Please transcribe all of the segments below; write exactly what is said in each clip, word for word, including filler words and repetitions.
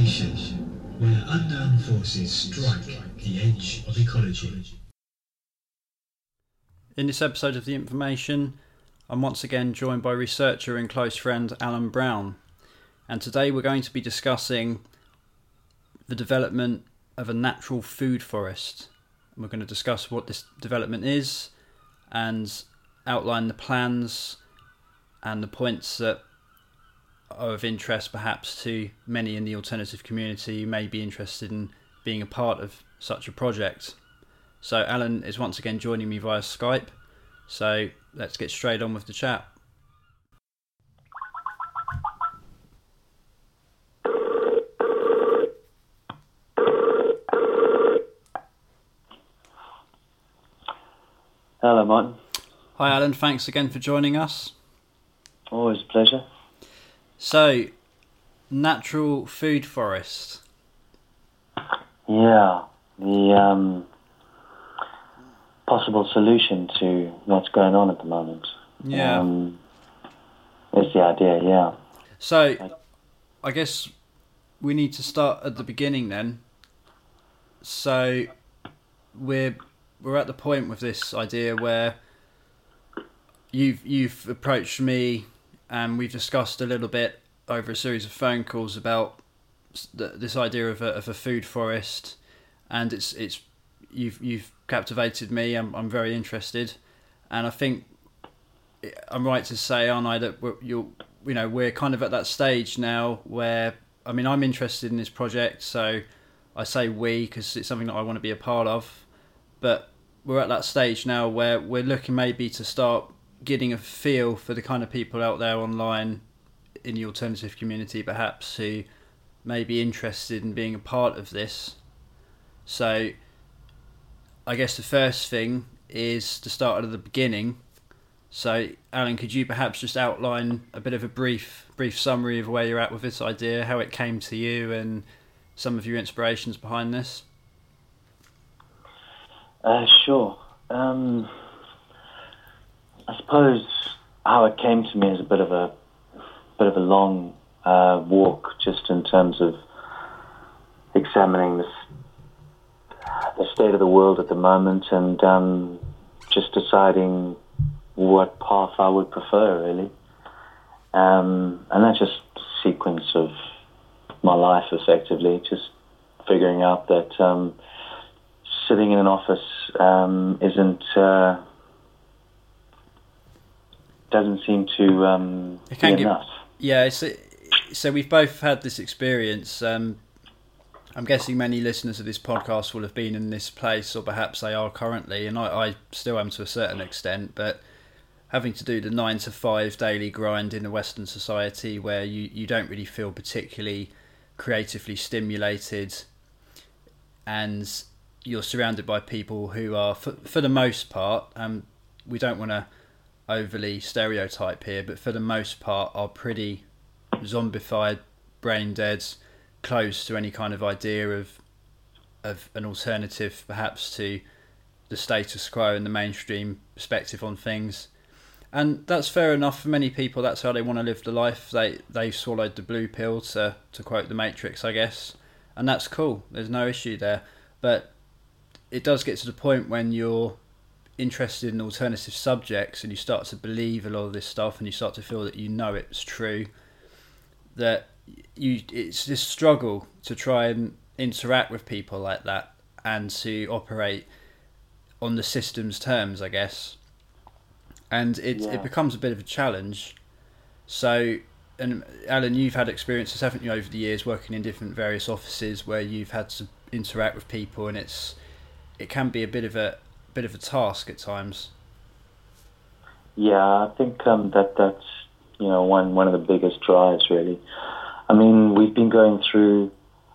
Information, where unknown forces strike the edge of ecology. In this episode of The Information, I'm once again joined by researcher and close friend Alan Brown, and today we're going to be discussing the development of a natural food forest. And we're going to discuss what this development is and outline the plans and the points that are of interest perhaps to many in the alternative community who may be interested in being a part of such a project. So Alan is once again joining me via Skype, so let's get straight on with the chat. Hello, Martin. Hi Alan, thanks again for joining us. Always a pleasure. So, natural food forest. Yeah, the um, possible solution to what's going on at the moment. Yeah. Um, is the idea, yeah. So, I guess we need to start at the beginning then. So, we're we're at the point with this idea where you've you've approached me and we've discussed a little bit over a series of phone calls about th- this idea of a, of a food forest, and it's it's you've you've captivated me. I'm I'm very interested, and I think I'm right to say, aren't I, that we're, you're you know we're kind of at that stage now where, I mean, I'm interested in this project, so I say we because it's something that I want to be a part of, but we're at that stage now where we're looking maybe to start getting a feel for the kind of people out there online in the alternative community perhaps who may be interested in being a part of this. So I guess the first thing is to start at the beginning. So Alan, could you perhaps just outline a bit of a brief brief summary of where you're at with this idea, how it came to you and some of your inspirations behind this? Uh, sure. Um, I suppose how it came to me is a bit of a bit of a long uh, walk, just in terms of examining this, the state of the world at the moment, and um, just deciding what path I would prefer, really. Um, and that's just a sequence of my life, effectively, just figuring out that um, sitting in an office um, isn't... Uh, doesn't seem to um, it can be get, enough. Yeah, it's, so we've both had this experience. Um, I'm guessing many listeners of this podcast will have been in this place, or perhaps they are currently, and I, I still am to a certain extent, but having to do the nine to five daily grind in a Western society where you, you don't really feel particularly creatively stimulated, and you're surrounded by people who are, for, for the most part, um, we don't want to overly stereotype here, but for the most part are pretty zombified, brain dead, close to any kind of idea of of an alternative perhaps to the status quo and the mainstream perspective on things. And that's fair enough for many people. That's how they want to live the life. They they swallowed the blue pill, to to quote the Matrix, I guess, and that's cool. There's no issue there. But it does get to the point when you're interested in alternative subjects and you start to believe a lot of this stuff and you start to feel that you know it's true, that you it's this struggle to try and interact with people like that and to operate on the system's terms, I guess. And it Yeah. it becomes a bit of a challenge. So, and Alan, you've had experiences, haven't you, over the years working in different various offices where you've had to interact with people, and it's it can be a bit of a bit of a task at times. Yeah, I think um, that that's you know one one of the biggest drives, really. I mean, we've been going through,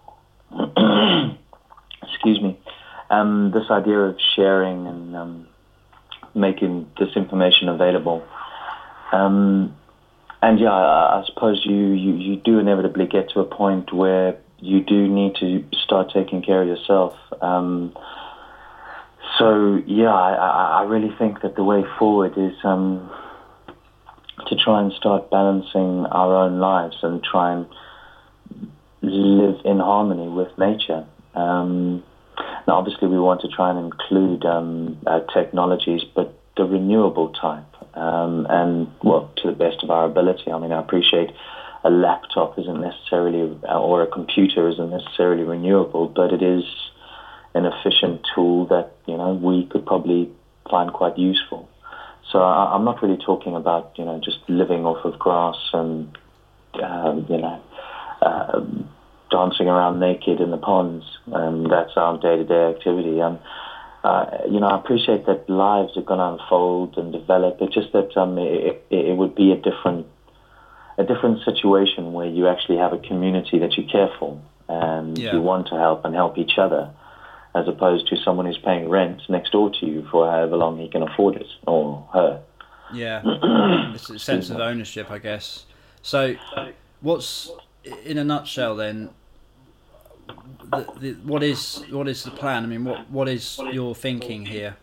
excuse me, um, this idea of sharing and um, making this information available. Um, and yeah, I, I suppose you, you, you do inevitably get to a point where you do need to start taking care of yourself. Um, so yeah, I, I really think that the way forward is um, to try and start balancing our own lives and try and live in harmony with nature. Um, now, obviously, we want to try and include um, uh, technologies, but the renewable type. Um, and, well, to the best of our ability. I mean, I appreciate a laptop isn't necessarily, or a computer isn't necessarily renewable, but it is an efficient tool that, you know, we could probably find quite useful. So I, I'm not really talking about, you know, just living off of grass and, um, you know, uh, dancing around naked in the ponds. And that's our day-to-day activity. Um, uh, you know, I appreciate that lives are going to unfold and develop. It's just that um, it, it, it would be a different, a different situation where you actually have a community that you care for and yeah. you want to help and help each other, as opposed to someone who's paying rent next door to you for however long he can afford it, or her. Yeah, it's a sense of ownership, I guess. So, what's, in a nutshell then, the, the, what is what is the plan? I mean, what what is your thinking here?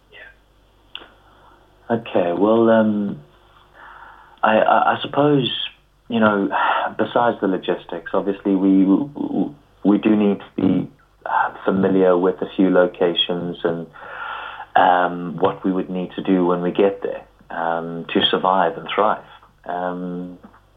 Okay, well, um, I, I, I suppose, you know, besides the logistics, obviously we we do need to be familiar with a few locations and um, what we would need to do when we get there um, to survive and thrive. Um,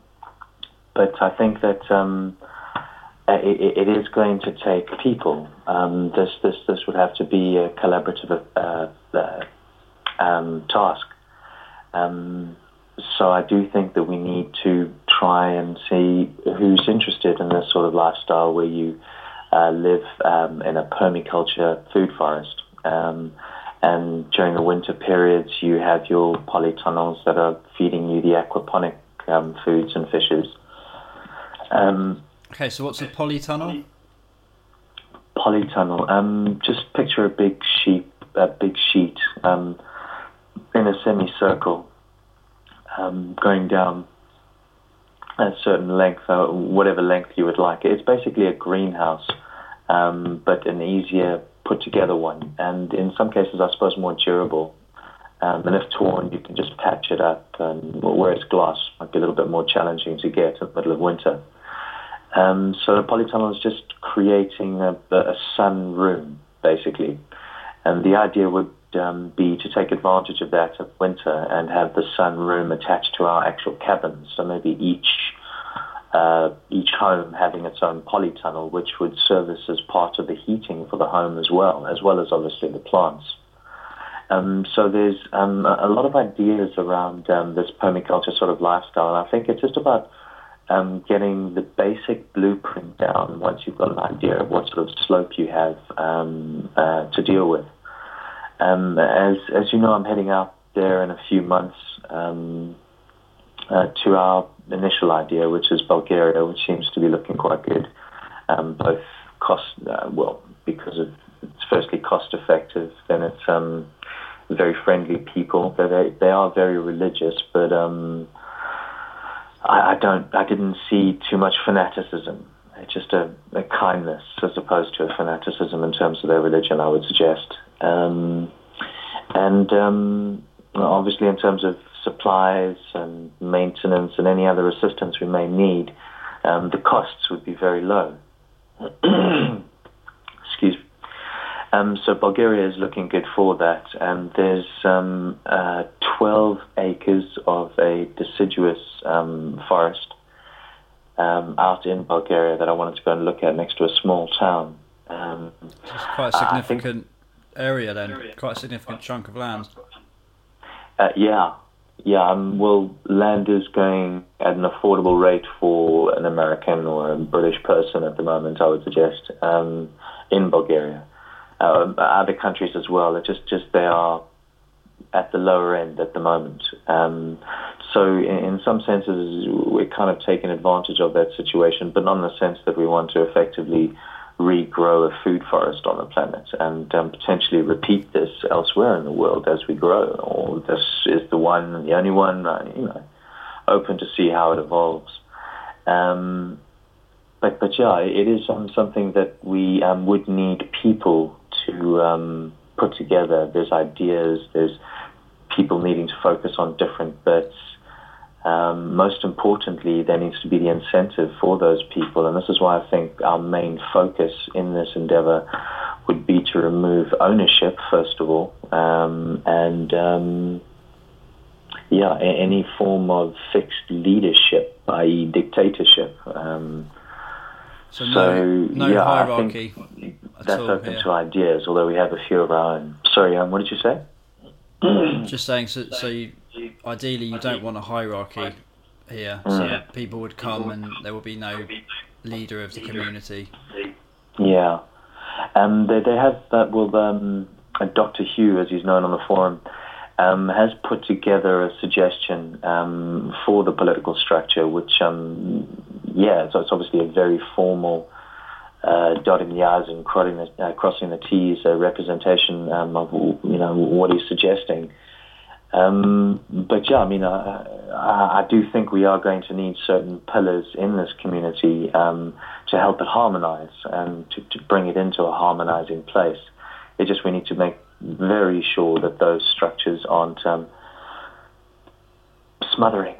but I think that um, it, it is going to take people. Um, this this this would have to be a collaborative uh, uh, um, task. Um, so I do think that we need to try and see who's interested in this sort of lifestyle where you Uh, live um, in a permaculture food forest. Um, and during the winter periods, you have your polytunnels that are feeding you the aquaponic um, foods and fishes. Um, okay, so what's a polytunnel? Polytunnel. Um, just picture a big sheet, a big sheet um, in a semicircle um, going down a certain length, uh, whatever length you would like. It's basically a greenhouse, um, but an easier put together one, and in some cases I suppose more durable. Um, and if torn, you can just patch it up, and whereas glass might be a little bit more challenging to get in the middle of winter. Um, so a polytunnel is just creating a, a sun room, basically. And the idea would um, be to take advantage of that of winter and have the sun room attached to our actual cabins. So maybe each uh, each home having its own polytunnel, which would service as part of the heating for the home as well, as well as obviously the plants. Um, so there's um, a lot of ideas around um, this permaculture sort of lifestyle. And I think it's just about um, getting the basic blueprint down once you've got an idea of what sort of slope you have um, uh, to deal with. Um, as as you know, I'm heading out there in a few months um, uh, to our initial idea, which is Bulgaria, which seems to be looking quite good. Um, both cost, uh, well, because of, it's firstly cost effective, then it's um, very friendly people. They they are very religious, but um, I, I don't, I didn't see too much fanaticism. It's just a, a kindness as opposed to a fanaticism in terms of their religion, I would suggest. Um, and um, obviously in terms of supplies and maintenance and any other assistance we may need, um, the costs would be very low. Excuse me. Um, so Bulgaria is looking good for that, and there's um, uh, twelve acres of a deciduous um, forest um, out in Bulgaria that I wanted to go and look at next to a small town. Um, it's quite a significant area then, quite a significant chunk of land. Uh, yeah, yeah. Um, well, land is going at an affordable rate for an American or a British person at the moment, I would suggest, um, in Bulgaria. Uh, other countries as well, it's just, just they are at the lower end at the moment. Um, so in, in some senses, we're kind of taking advantage of that situation, but not in the sense that we want to effectively regrow a food forest on the planet and um, potentially repeat this elsewhere in the world as we grow, or this is the one and the only one, uh, you know, open to see how it evolves. Um, but, but yeah, it is um, something that we um, would need people to um, put together. There's ideas, there's people needing to focus on different bits. Um, most importantly, there needs to be the incentive for those people, and this is why I think our main focus in this endeavor would be to remove ownership, first of all, um, and um, yeah, a- any form of fixed leadership, that is dictatorship. Um, So no, so, no yeah, I hierarchy think at that's all. open Yeah. to ideas, although we have a few of our own. Sorry, um, what did you say? Just saying. So, so you, ideally, you don't want a hierarchy here. So Mm. people would come, and there will be no leader of the community. Yeah. Um, they, they have, uh, well, um, uh, Doctor Hugh, as he's known on the forum, um, has put together a suggestion um, for the political structure, which, um, yeah, so it's obviously a very formal uh, dotting the I's and crossing the, uh, crossing the T's uh, representation um, of, you know, what he's suggesting. Um, but yeah, I mean, uh, I, I do think we are going to need certain pillars in this community um, to help it harmonize and to, to bring it into a harmonizing place. It just, we need to make very sure that those structures aren't um, smothering.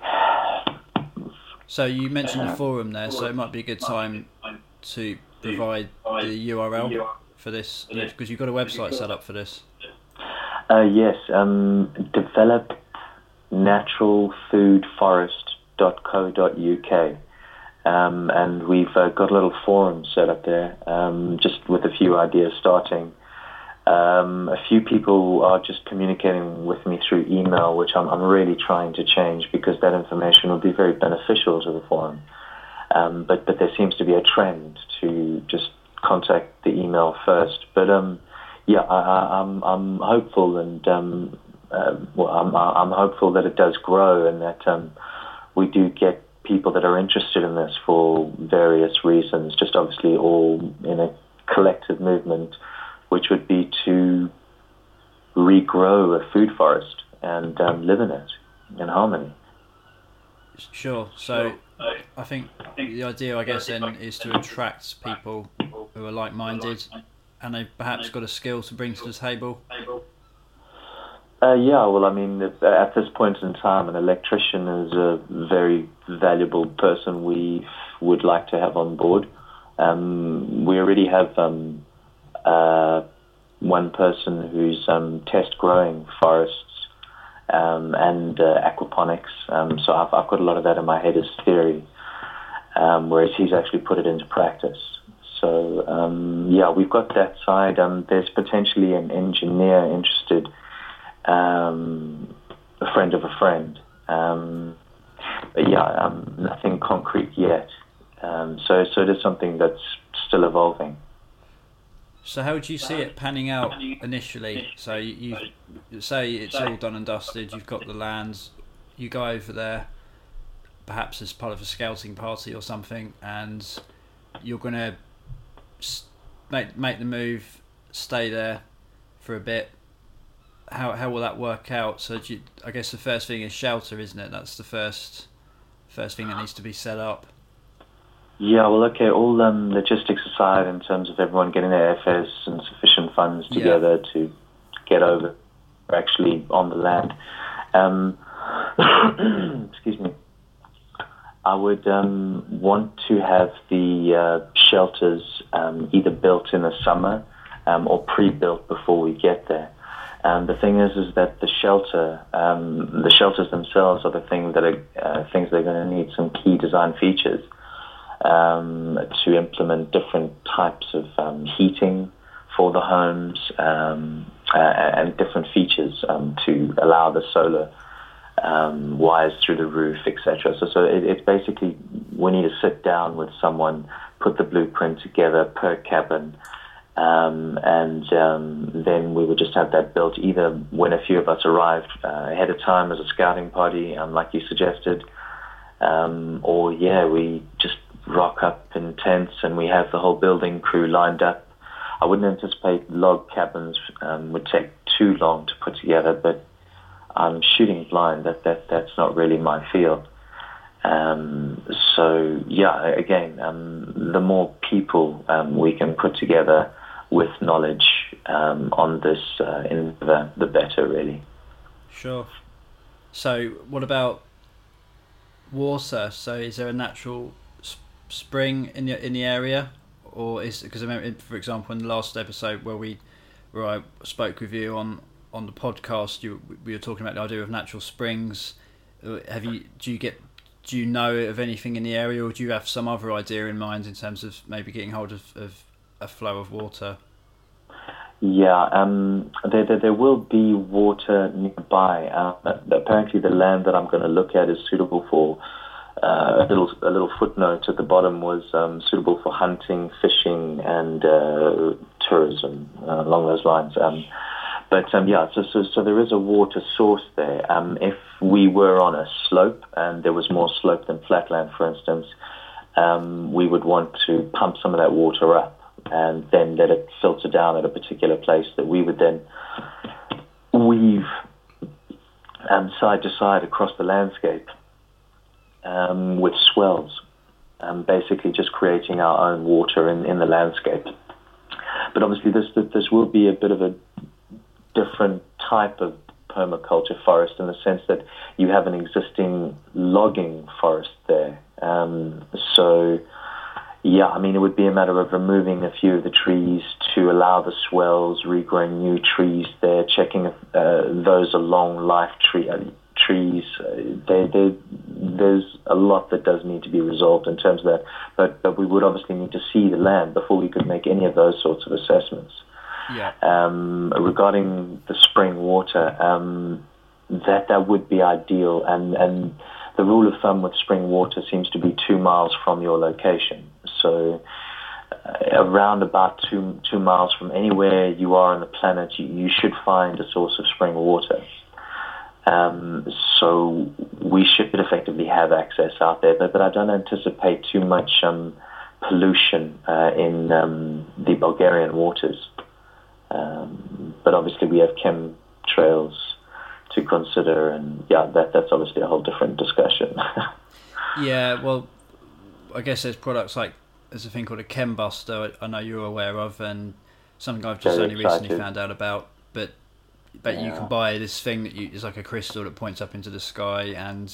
So you mentioned the forum there, so it might be a good time to provide the U R L for this, because you've got a website set up for this. Uh, yes, um, develop natural food forest dot co dot uk. Um, and we've uh, got a little forum set up there, um, just with a few ideas starting. Um, a few people are just communicating with me through email, which I'm, I'm really trying to change, because that information will be very beneficial to the forum. Um, but, but there seems to be a trend to just contact the email first. But um, yeah, I, I, I'm I'm hopeful, and um, uh, well, I'm I'm hopeful that it does grow, and that um, we do get people that are interested in this for various reasons. Just obviously all in a collective movement, which would be to regrow a food forest and um, live in it in harmony. Sure. So I think the idea, I guess, then is to attract people who are like-minded, and they've perhaps got a skill to bring to the table. Uh, yeah, well, I mean, at this point in time, an electrician is a very valuable person we would like to have on board. Um, we already have um, uh, one person who's um, test growing forests um, and uh, aquaponics. Um, so I've, I've got a lot of that in my head as theory, um, whereas he's actually put it into practice. So, um, yeah, we've got that side. Um, there's potentially an engineer interested, um, a friend of a friend. Um, but yeah, um, nothing concrete yet. Um, so, so it is something that's still evolving. So how do you see it panning out initially? So you, you say it's all done and dusted, you've got the lands, you go over there, perhaps as part of a scouting party or something, and you're going to make make the move, stay there for a bit. How how will that work out? So do you, I guess the first thing is shelter, isn't it? That's the first first thing that needs to be set up. Yeah, well, okay, all um, logistics aside, in terms of everyone getting their airfares and sufficient funds together yeah. to get over, actually on the land. Um, excuse me. I would um, want to have the uh, shelters um, either built in the summer um, or pre-built before we get there. And the thing is, is that the shelter, um, the shelters themselves are the thing that are uh, things that are going to need some key design features. Um, to implement different types of um, heating for the homes um, uh, and different features um, to allow the solar um, wires through the roof, et cetera. So, so it, it's basically we need to sit down with someone, put the blueprint together per cabin, um, and um, then we would just have that built either when a few of us arrived uh, ahead of time as a scouting party, um, like you suggested, um, or yeah, we just rock up in tents and we have the whole building crew lined up. I wouldn't anticipate log cabins um, would take too long to put together, but I'm shooting blind. That that that's not really my field. Um, so yeah, again, um, the more people um, we can put together with knowledge um, on this, uh, in the the better, really. Sure. So what about water, so is there a natural sp- spring in the in the area, or is because I remember, for example, in the last episode where we where I spoke with you on on the podcast, you we were talking about the idea of natural springs. Have you do you get do you know of anything in the area, or do you have some other idea in mind in terms of maybe getting hold of, of a flow of water? Yeah, um, there, there there will be water nearby. Uh, apparently, the land that I'm going to look at is suitable for uh, a little a little footnote at the bottom was um, suitable for hunting, fishing, and uh, tourism uh, along those lines. Um, but um, yeah, so, so so there is a water source there. Um, if we were on a slope and there was more slope than flatland, for instance, um, we would want to pump some of that water up and then let it filter down at a particular place that we would then weave um, side to side across the landscape um, with swells, um, basically just creating our own water in, in the landscape. But obviously this, this will be a bit of a different type of permaculture forest in the sense that you have an existing logging forest there. Um, so Yeah, I mean, it would be a matter of removing a few of the trees to allow the swells, regrowing new trees there, checking if uh, those are long life tree, uh, trees. Uh, they, they, there's a lot that does need to be resolved in terms of that, but, but we would obviously need to see the land before we could make any of those sorts of assessments. Yeah. Um, regarding the spring water, um, that that would be ideal, and, and the rule of thumb with spring water seems to be two miles from your location. So uh, around about two two miles from anywhere you are on the planet, you, you should find a source of spring water. Um, so we should effectively have access out there, but, but I don't anticipate too much um, pollution uh, in um, the Bulgarian waters. Um, but obviously we have chemtrails to consider, and yeah, that that's obviously a whole different discussion. Yeah, well, I guess there's products like there's a thing called a Chembuster. I know you're aware of, and something I've just Very only excited. recently found out about. But but you Yeah. can buy this thing that you is like a crystal that points up into the sky and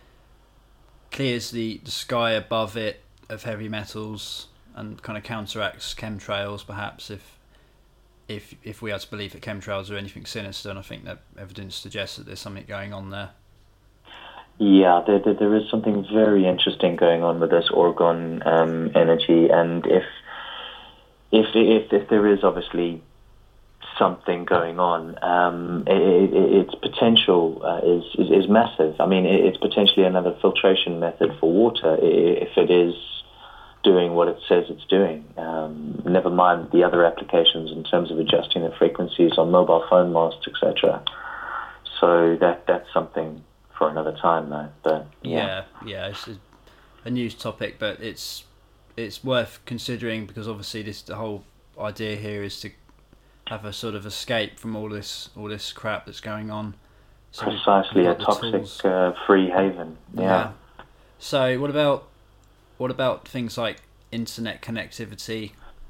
clears the, the sky above it of heavy metals and kind of counteracts chemtrails, perhaps if if if we are to believe that chemtrails are anything sinister, and I think that evidence suggests that there's something going on there. Yeah, there, there, there is something very interesting going on with this orgone um, energy, and if, if if if there is obviously something going on, um, it, it, its potential uh, is, is is massive. I mean, it, it's potentially another filtration method for water if it is doing what it says it's doing. Um, never mind the other applications in terms of adjusting the frequencies on mobile phone masts, et cetera. So that that's something for another time, though. But yeah, yeah, yeah, it's a, a news topic, but it's it's worth considering because obviously this the whole idea here is to have a sort of escape from all this all this crap that's going on. So precisely, a toxic uh, free haven. Yeah. yeah. So what about what about things like internet connectivity?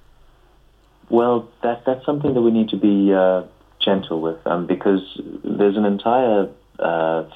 Well, that that's something that we need to be uh, gentle with, um, because there's an entire uh,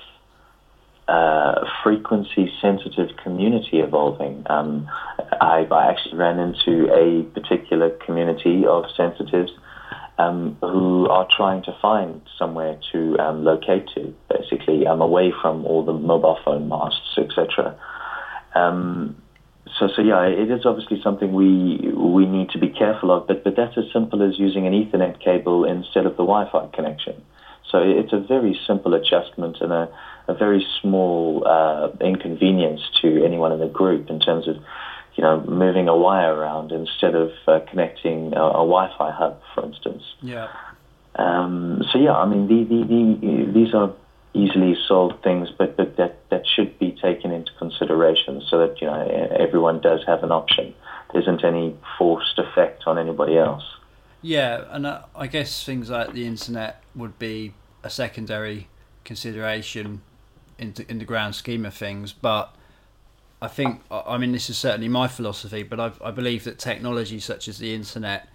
uh, frequency-sensitive community evolving. Um, I, I actually ran into a particular community of sensitives um, who are trying to find somewhere to um, locate to, basically, um, away from all the mobile phone masts, et cetera. Um, So, so yeah, it is obviously something we we need to be careful of, but, but that's as simple as using an Ethernet cable instead of the Wi-Fi connection. So it's a very simple adjustment and a, a very small uh, inconvenience to anyone in the group in terms of, you know, moving a wire around instead of uh, connecting a, a Wi-Fi hub, for instance. Yeah. Um, so yeah, I mean, the, the, the, these are easily solved things, but, but that, that should be taken into consideration so that, you know, everyone does have an option. There isn't any forced effect on anybody else. Yeah, and uh, I guess things like the internet would be a secondary consideration in, in the grand scheme of things, but I think, I mean, this is certainly my philosophy, but I, I believe that technology such as the internet,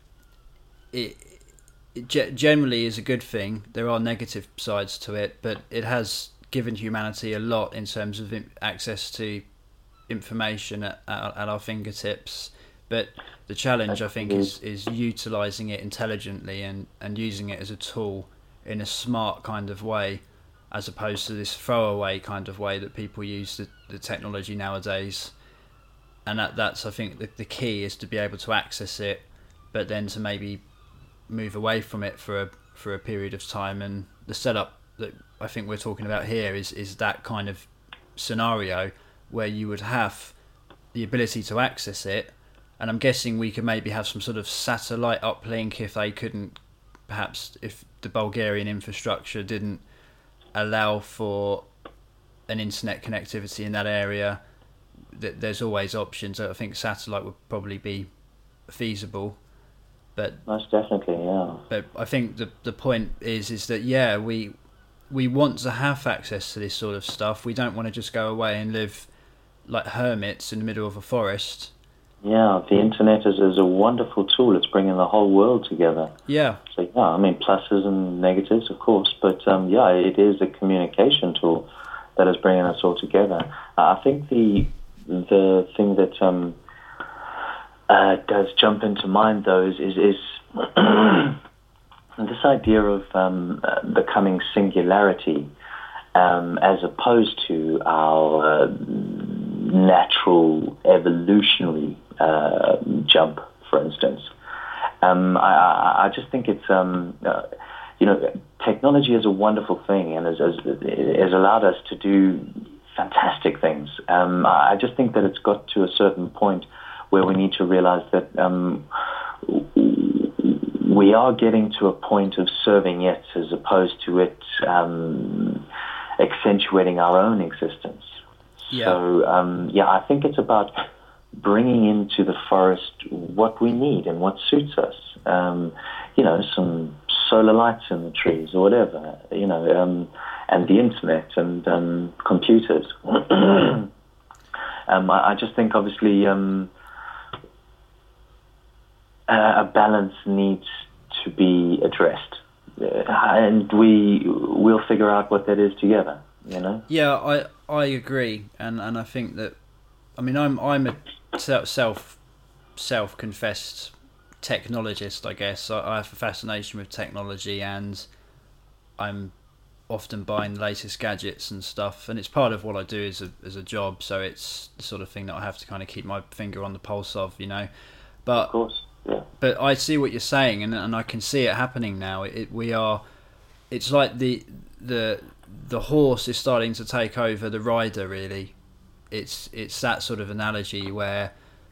it, it generally is a good thing. There are negative sides to it, but it has given humanity a lot in terms of access to information at, at, at our fingertips. But the challenge, I think, is, is utilising it intelligently and, and using it as a tool in a smart kind of way, as opposed to this throwaway kind of way that people use the, the technology nowadays. And that that's, I think, the, the key is to be able to access it, but then to maybe move away from it for a for a period of time. And the setup that I think we're talking about here is, is that kind of scenario where you would have the ability to access it. And I'm guessing we could maybe have some sort of satellite uplink if they couldn't, perhaps if the Bulgarian infrastructure didn't allow for an internet connectivity in that area. That there's always options. I think satellite would probably be feasible, but most definitely, yeah. But I think the the point is is that yeah, we we want to have access to this sort of stuff. We don't want to just go away and live like hermits in the middle of a forest. Yeah, the internet is, is a wonderful tool. It's bringing the whole world together. Yeah. So yeah, I mean pluses and negatives, of course, but um, yeah, it is a communication tool that is bringing us all together. Uh, I think the the thing that um, uh, does jump into mind though is is, is this idea of um, uh, becoming singularity um, as opposed to our uh, natural evolutionary uh, jump, for instance. Um, I, I, I just think it's, um, uh, you know, technology is a wonderful thing and has, has, has allowed us to do fantastic things. Um, I just think that it's got to a certain point where we need to realize that um, we are getting to a point of serving it as opposed to it um, accentuating our own existence. Yeah. So, um, yeah, I think it's about bringing into the forest what we need and what suits us. Um, you know, some solar lights in the trees or whatever, you know, um, and the internet and um, computers. um, I, I just think, obviously, um, a balance needs to be addressed. Uh, and we, we'll figure out what that is together, you know? Yeah, I... I agree, and, and I think that, I mean, I'm I'm a self self confessed technologist, I guess. I, I have a fascination with technology, and I'm often buying the latest gadgets and stuff, and it's part of what I do as a as a job. So it's the sort of thing that I have to kind of keep my finger on the pulse of, you know. But of course, yeah. But I see what you're saying, and and I can see it happening now. It we are, it's like the the. the horse is starting to take over the rider, really. It's it's that sort of analogy where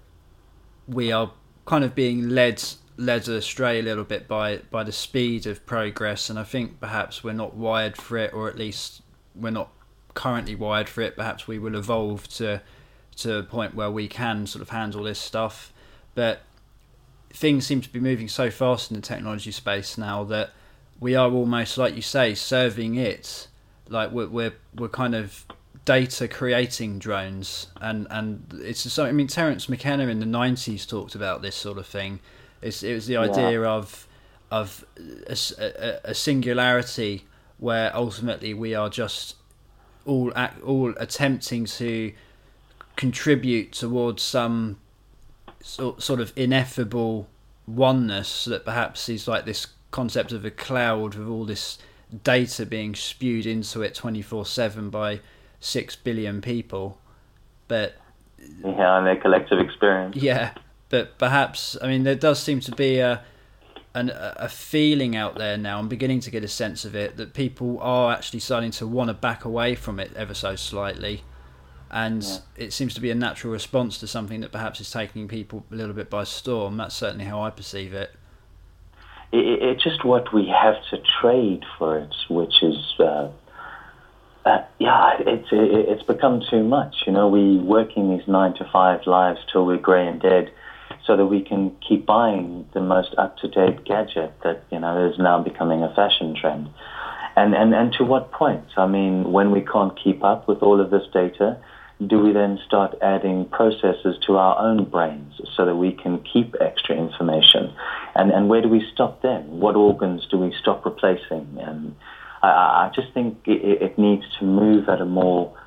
we are kind of being led led astray a little bit by, by the speed of progress, and I think perhaps we're not wired for it, or at least we're not currently wired for it. Perhaps we will evolve to to a point where we can sort of handle this stuff. But things seem to be moving so fast in the technology space now that we are almost, like you say, serving it. Like we're we're we're kind of data creating drones, and and it's something. I mean, Terence McKenna in the nineties talked about this sort of thing. It's, it was the idea yeah. of of a, a, a singularity where ultimately we are just all act, all attempting to contribute towards some sort sort of ineffable oneness that perhaps is like this concept of a cloud with all this data being spewed into it twenty-four seven by six billion people. But yeah, and their collective experience. Yeah, but perhaps, I mean, there does seem to be a an, a feeling out there now. I'm beginning to get a sense of it, that people are actually starting to want to back away from it ever so slightly, and yeah. it seems to be a natural response to something that perhaps is taking people a little bit by storm. That's certainly how I perceive it. It's just what we have to trade for it, which is, uh, uh, yeah, it's it's become too much. You know, we working these nine to five lives till we're grey and dead, so that we can keep buying the most up to date gadget that, you know, is now becoming a fashion trend. And and and to what point? I mean, when we can't keep up with all of this data, do we then start adding processors to our own brains so that we can keep extra information? And and where do we stop then? What organs do we stop replacing? And I, I just think it, it needs to move at a more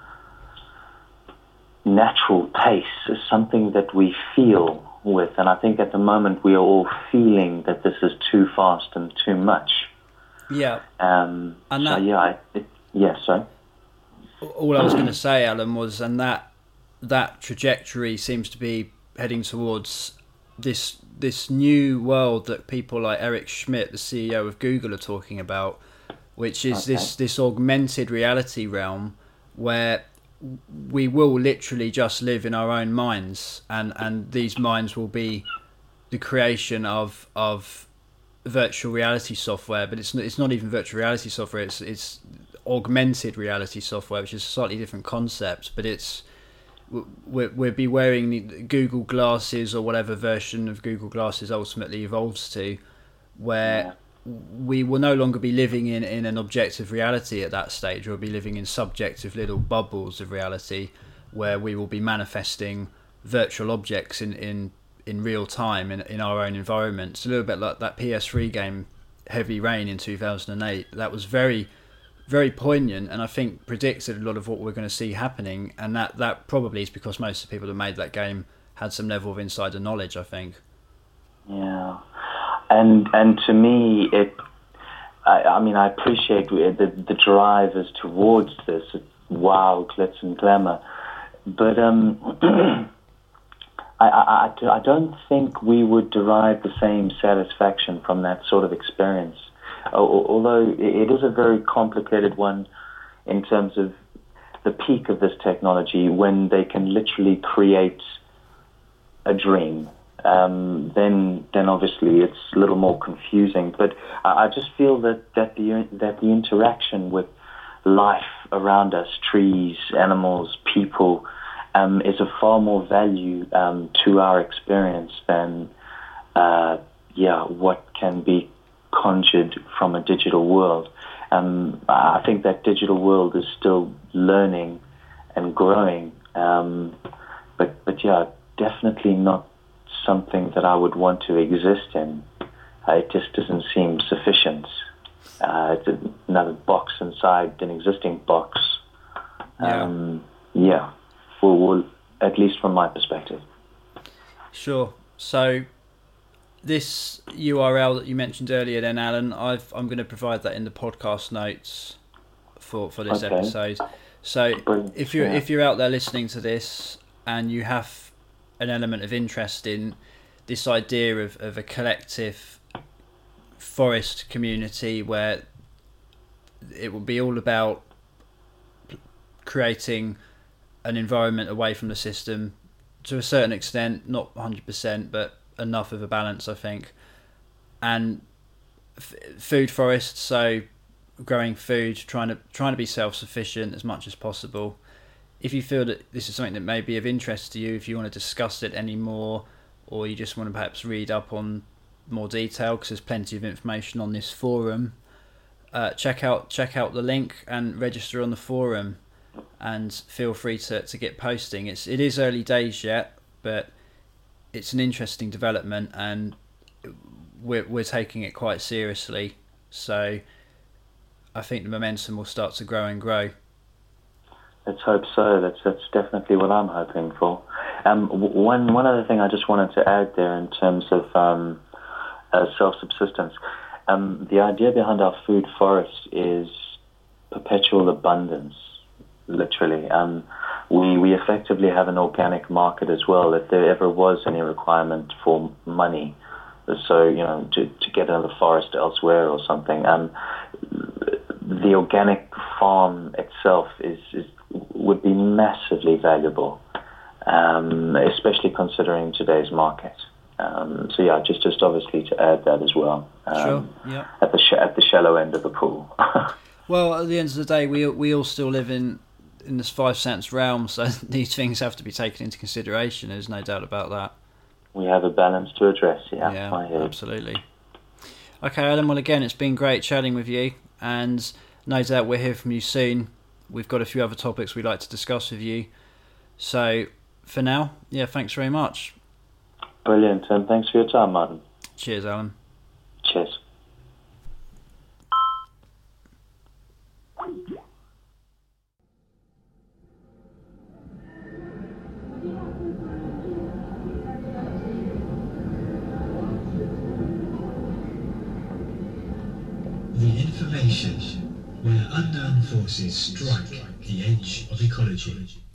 natural pace, something that we feel with. And I think at the moment we are all feeling that this is too fast and too much. Yeah. Um, and so that, yeah, I, it, yeah, sorry. All I was going to say, Alan, was, and that that trajectory seems to be heading towards this this new world that people like Eric Schmidt, the C E O of Google, are talking about, which is Okay. this this augmented reality realm where we will literally just live in our own minds, and, and these minds will be the creation of of virtual reality software. But it's not, it's not even virtual reality software. It's it's augmented reality software, which is a slightly different concept. But it's we'll, we'll be wearing the Google glasses or whatever version of Google glasses ultimately evolves to, where Yeah. we will no longer be living in, in an objective reality at that stage. We'll be living in subjective little bubbles of reality where we will be manifesting virtual objects in, in, in real time in, in our own environment. It's a little bit like that P S three game Heavy Rain in two thousand eight. That was very, very poignant, and I think predicted a lot of what we're going to see happening, and that, that probably is because most of the people that made that game had some level of insider knowledge, I think. Yeah. And and to me, it. I, I mean, I appreciate the the drive is towards this. Wow, glitz and glamour, but um, I, I I don't think we would derive the same satisfaction from that sort of experience. Although it is a very complicated one in terms of the peak of this technology, when they can literally create a dream. Um, then, then obviously it's a little more confusing. But I, I just feel that, that the that the interaction with life around us, trees, animals, people, um, is of far more value um, to our experience than, uh, yeah, what can be conjured from a digital world. Um, I think that digital world is still learning and growing. Um, but but yeah, definitely not something that I would want to exist in. Uh, it just doesn't seem sufficient. Uh, it's another box inside an existing box. Yeah. Um, yeah, well, well, at least from my perspective. Sure. So this U R L that you mentioned earlier then, Alan, I've, I'm going to provide that in the podcast notes for, for this Okay. episode. So Brilliant. if you're Yeah. if you're out there listening to this and you have an element of interest in this idea of, of a collective forest community where it will be all about creating an environment away from the system to a certain extent, not one hundred percent, but enough of a balance, I think. And f- food forests, so growing food, trying to trying to be self-sufficient as much as possible. If you feel that this is something that may be of interest to you, if you want to discuss it any more, or you just want to perhaps read up on more detail, because there's plenty of information on this forum, uh, check out check out the link and register on the forum, and feel free to, to get posting. It's it is early days yet, but it's an interesting development, and we're we're taking it quite seriously. So I think the momentum will start to grow and grow. Let's hope so. That's that's definitely what I'm hoping for. Um, one one other thing I just wanted to add there in terms of um, uh, self-subsistence. Um, the idea behind our food forest is perpetual abundance, literally. Um, we we effectively have an organic market as well. If there ever was any requirement for money, so you know to to get another forest elsewhere or something, um, the organic farm itself is is would be massively valuable, um, especially considering today's market. Um, so yeah, just just obviously to add that as well. Um, Sure. Yeah. At the sh- at the shallow end of the pool. Well, at the end of the day, we we all still live in in this five cents realm, so these things have to be taken into consideration. There's no doubt about that. We have a balance to address. Yeah. Yeah, I hear. absolutely. Okay, Alan. Well, again, it's been great chatting with you, and no doubt we'll hear from you soon. We've got a few other topics we'd like to discuss with you. So, for now, yeah, thanks very much. Brilliant, and thanks for your time, Martin. Cheers, Alan. Cheers. information where unknown forces strike the edge of ecology.